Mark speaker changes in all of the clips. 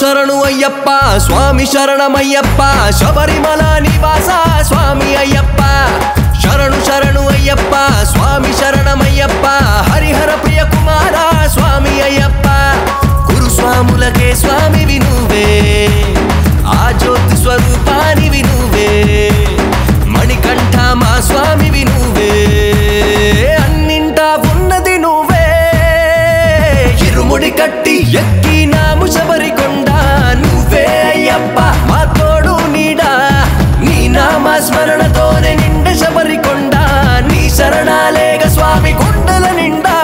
Speaker 1: శరణు అయ్యప్ప స్వామి శరణమయ్యప్ప శబరిమల నివాస స్వామి అయ్యప్ప శరణు శరణు అయ్యప్ప స్వామి శరణమయ్యప్ప హరిహర ప్రియ కుమార స్వామి అయ్యప్ప గురుస్వాములకే స్వామివి నువ్వే ఆ జ్యోతి స్వరూపానివి నువ్వే మణికంఠ మా స్వామివి నువ్వే అన్నింటా ఉన్నది నువ్వే ఇరుముడి కట్టి ఎక్కినాము శబరికొండ నువ్వే అయ్యప్ప మా తోడు నీడా నీ నామ స్మరణతోనే నిండ శబరికొండ నీ శరణాలేగ స్వామి గుండెల నిండా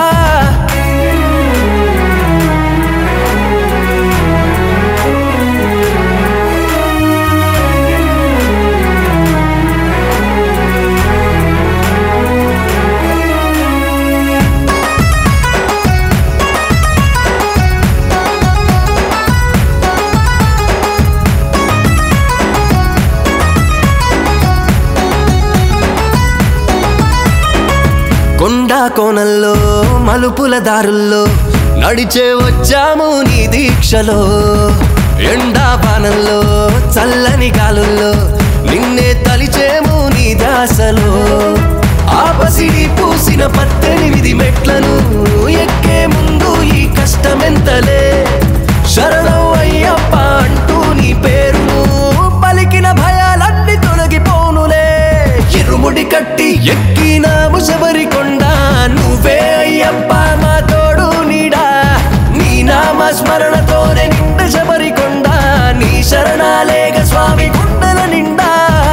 Speaker 1: కొండా కోనల్లో మలుపుల దారుల్లో నడిచే వచ్చాము నీ దీక్షలో ఎండా బాణంలో చల్లని గాలుల్లో నిన్నే తలిచేము నీ దాసలో ఆపసిడి పూసిన 18 మెట్లను ఎక్కే ముందు ఈ కష్టమెంతలే శరణం అయ్యప్ప అంటూ నీ పేరును పలికిన భయాలన్నీ తొలగిపోనులే ఇరుముడి కట్టి ఎక్కినాము శబరికొండ నువ్వే అయ్యప్ప మా తోడు నీడా నీ నామ స్మరణతోనే నిండ శబరికొండ నీ శరణాలేగ స్వామి గుండెల నిండా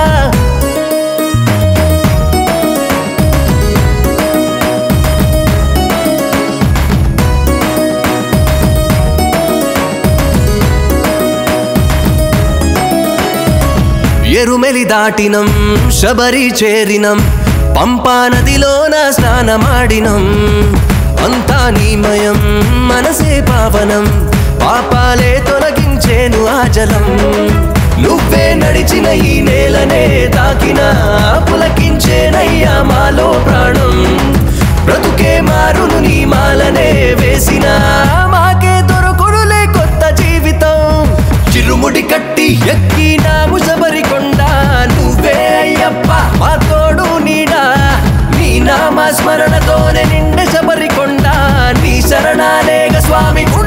Speaker 1: ఎరుమెలి దాటినం శబరి చేరినం పంపా నదిలోన స్నానమాడినం అంతా నీమయం మనసే పావనం పాపాలే తొలగించేను ఆ జలం నువ్వే నడిచిన ఈ నేలనే తాకిన పులకించేనయ్యా మాలో ప్రాణం బ్రతుకే మారును నీ మాలనే వేసిన మాకే దొరకొనులే కొత్త జీవితం చిరుముడి కట్టి ఎక్కినాము శబరికొండ నువ్వే అయ్యప్ప మా తోడు నీడా నీ నామ స్మరణతోనే నిండ శబరికొండ నీ శరణాలేగ స్వామి